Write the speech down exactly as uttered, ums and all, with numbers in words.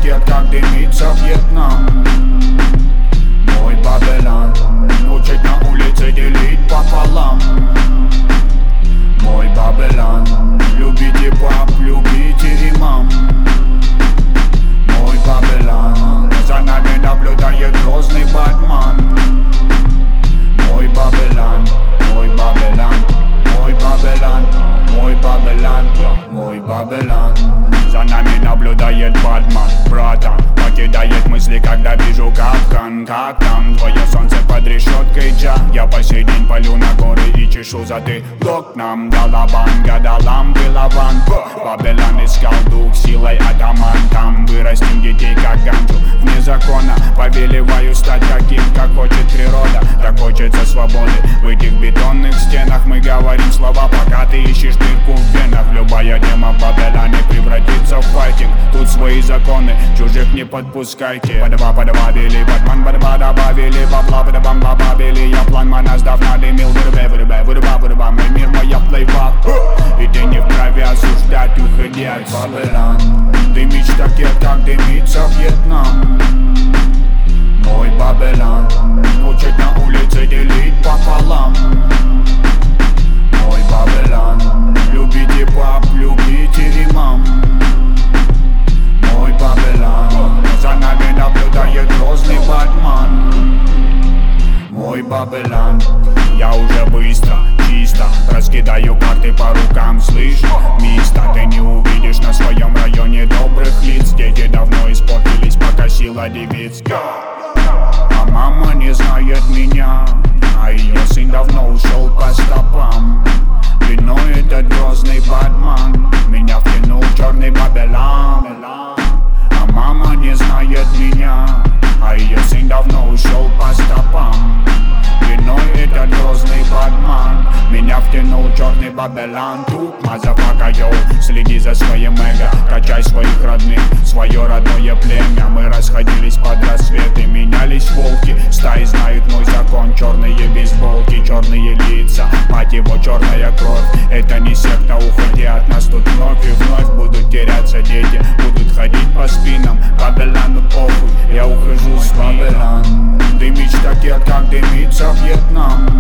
ракет, как дымится Вьетнам. Мой Бабелян учит на улице делить пополам. Мой Бабелян, любите пап, любите имам. Мой Бабелян, за нами наблюдает грозный Батман. Мой Бабелян, мой Бабелян, мой Бабелян, мой Бабелян, мой Бабелян. За нами наблюдает Батман, братан. Покидает мысли, когда вижу капкан. Как там твое солнце под решеткой, Джа? Я по сей день полю на горы и чешу затылок. Нам Далабан, гадалам, Билаван. Бабелян искал дух, силой атаман. Там вырастим детей, как ганджу. Вне закона повелеваю стать таким, как хочет природа. Так хочется свободы. В этих бетонных стенах мы говорим слова, пока ты ищешь дырку в венах. Любая тема в Бабеляне превратится в файтинг. Тут свои законы, чужих не подпускайте. Подава, подавали, Батман, подава, добавили. Бабла, подавам, добавили. Я план мана сдав, надымил. Вырубай, вырубай, вырубай, вырубай. Мой мир, моя плейбак. И ты не вправе осуждать, уходить. Бабелян, дымить ракет, как дымится Вьетнам. Мой Бабелян учит на улице делить пополам. Мой Бабелян, любите пап, любите имам. Мой Бабелян, за нами наблюдает грозный Батман. Мой Бабелян, я уже быстро, чисто раскидаю карты по рукам, слышь, мисто. Ты не увидишь на своем районе добрых лиц. Дети давно испортились, пока сила девиц. А мама не знает меня, а ее сын давно ушел по стопам. Виной этот грозный Батман меня втянул в черный Бабелян. А мама не знает меня, а ее сын давно ушел по стопам. Виной этот грозный Батман меня втянул в черный Бабелян. Тут, мазафака, йоу, следи за своим эго. Качай своих родных, свое родное племя. Мы расходились под рассвет и менялись волки. Стаи знают мой закон, черные бейсболки, черные лица, мать его, черная кровь. Это не секта, уходи от нас тут вновь и вновь. Будут теряться дети, будут ходить по спинам. Бабеляну похуй, я ухожу с Бабелян. Дымить ракет, как дымится Вьетнам.